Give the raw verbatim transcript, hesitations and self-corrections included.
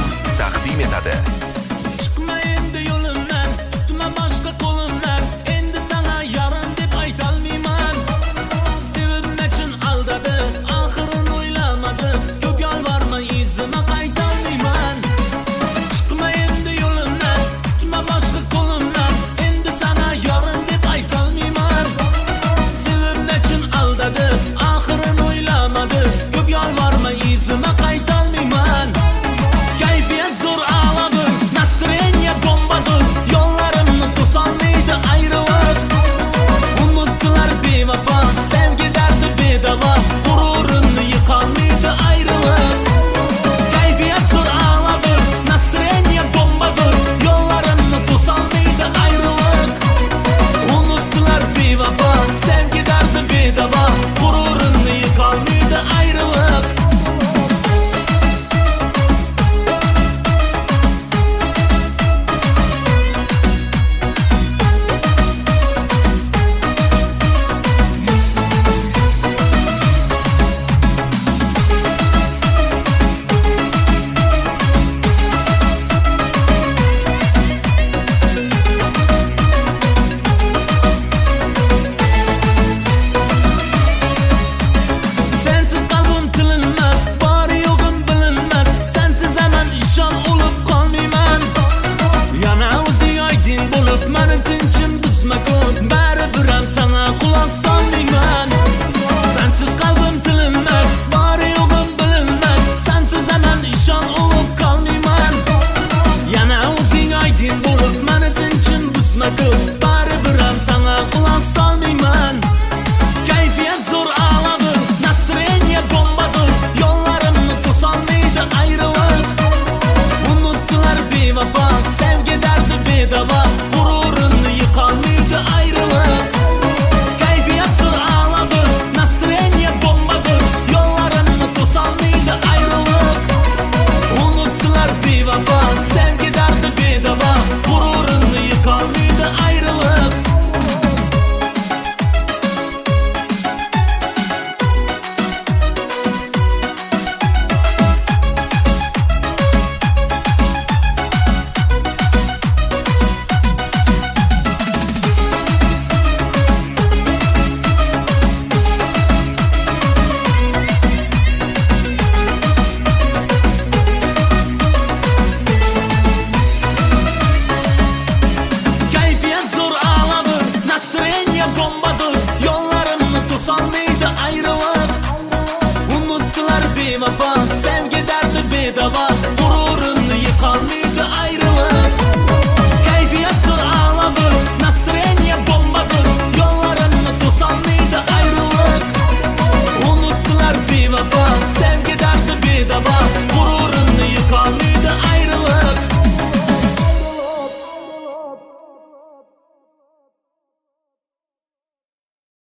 taqdim etadi. Chiqma endi yo'limdan, tutma boshqa qo'limdan, endi sana yarim deb aytolmayman. Sevib nechun aldadi, oxirini o'ylamadi, ko'p yolvorma izima qaytolmayman. Chiqma endi yo'limdan, tutma boshqa qo'limdan, endi sana yarim deb aytolmayman. Sevib nechun aldadi, oxirini o'ylamadi, ko'p yolvorma izima qaytolmayman. Kayfiyat zo'r a'lodir, настроение bombadir, yo'llarimni to'solmaydi ayriliq. Unutdilar bevafo, sevgi dardi bedavo, g'ururimni yiqolmaydi ayriliq. Kayfiyat zo'r a'lodir, настроение bombadir, yo'llarimni to'solmaydi ayriliq. Unutdilar bevafo, sevgi dardi bedavo, g'ururimni yiqolmaydi ayriliq. Sensiz qalbim tilinmas, bori yo'g'im bilinmas, sensiz aman ishon o'lib qolmayman. Yana o'zing oydin bo'lib, meni tinchim buzma ko'p, baribir ham sana quloq solmayman. Sensiz qalbim tilinmas, bori yo'g'im bilinmas, sensiz aman ishon o'lib qolmayman. Yana o'zing oydin bo'lib, meni tinchim buzma ko'p, baribir ham sana quloq solmayman. Kayfiyat zo'r a'lodir, настроение bombadir, yo'llarimni to'solmaydi ayriliq. Unutdilar bevafo, sevgi dardi bedavo, g'ururimni yiqolmaydi ayriliq. Kayfiyat zo'r a'lodir, настроение bombadir, yo'llarimni to'solmaydi ayriliq. Unutdilar bevafo, sevgi dardi bedavo, g'ururimni yiqolmaydi ayriliq. Kayfiyat zo'r a'lodir, настроение bombadir, yo'llarimni to'solmaydi ayriliq. Unutdilar bevafo, sevgi dardi bedavo,